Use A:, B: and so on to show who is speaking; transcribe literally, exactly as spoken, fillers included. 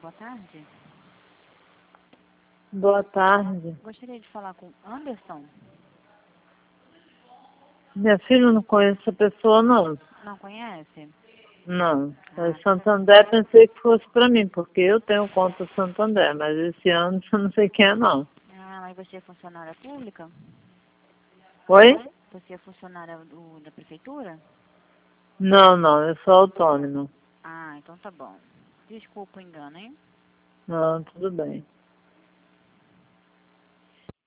A: boa tarde.
B: Boa tarde.
A: Gostaria de falar com Anderson.
B: Minha filha, não conhece essa pessoa, não.
A: Não conhece?
B: Não.
A: Ah,
B: É Santander, pensei que fosse para mim, porque eu tenho conta Santander, mas esse ano eu não sei quem é, não.
A: Ah, mas você é funcionária pública?
B: Oi?
A: Você é funcionária do, da prefeitura?
B: Não, não, eu sou autônoma.
A: Ah, então tá bom. Desculpa o engano, hein?
B: Não, tudo bem.